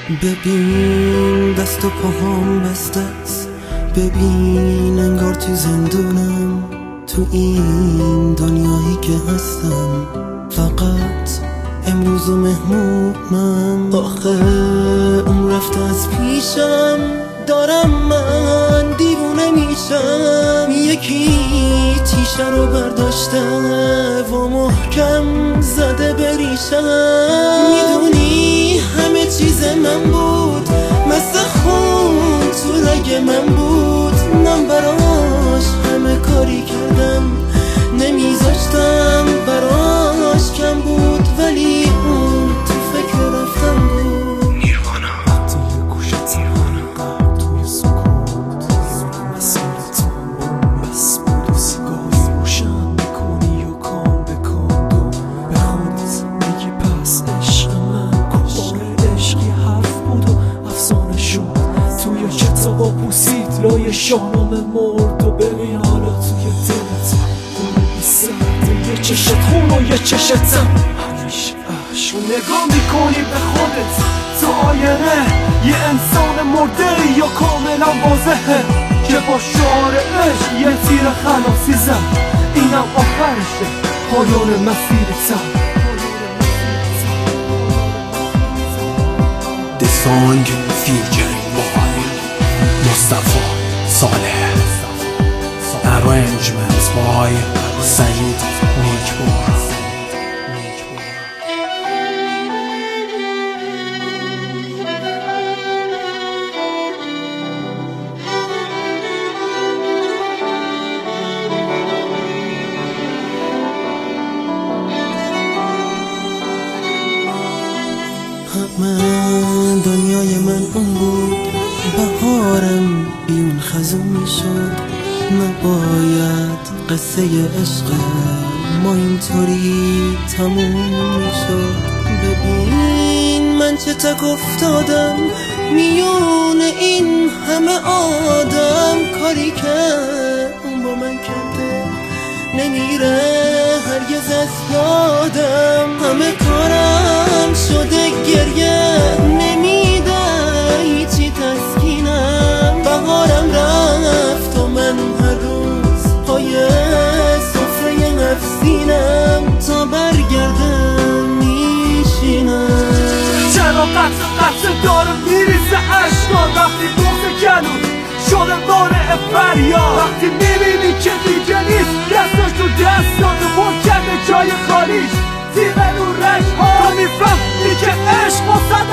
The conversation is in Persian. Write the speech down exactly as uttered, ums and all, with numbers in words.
ببین دست و پاهام بسته است، ببین انگار تو زندونم، تو این دنیایی که هستم فقط امروز و مهمونم. آخه اون رفته از پیشم، دارم من دیوونه میشم. یکی تیشه رو برداشته و محکم زده بریشم. میدونی همه چیز من بود، مثل خون تو رگ من بود. من براش همه کاری کردم، نمیذاشتم براش کم بود، ولی اون تو فکر رفتم بود. نیروانا توی گوشت، نیروانا توی سکوت، مسیر تو بس بود و سیگاری روشن میکنی و کام بکن. تو به خودت میگی پس عشق من کار عشقی حرف بود و افسانه شد. توی کتابا پوسید لای شاهنامه مرد. و ببین حالا توی دلت داره بی سرده، یه چشت خون و یه چشتم همیشه عشق. نگاه میکنی به خودت تو آینه، یه انسان مرده یا کاملا واضحه که با شعار عشق یه تیر خلاصی زد. اینم آخرشه پایان مسیرتم. The song featuring Mohai Mustafa Saleh, arrangements by Saeed Nejpour. من دنیای من اون بود، بهارم بیون خزون میشد. نباید قصه عشق ما اینطوری تموم میشد. ببین من چه تک افتادم میون این همه آدم. کاری که اون با من کرده نمیره هرگز از یادم. همه کارم شده گریه، نمیده هیچی تسکینم. بهارم رفت و من هر روز پای سفره نفسینم. تا برگردم میشینم. چرا قطع قطع داره میریزه عشقا وقتی بغض گلون شده مانع فریاد. وقتی میبینی که دیگه نیست، دستش تو دست داده پر کرده جای خالیش. زیر نور رشها تو میفهمی که عشق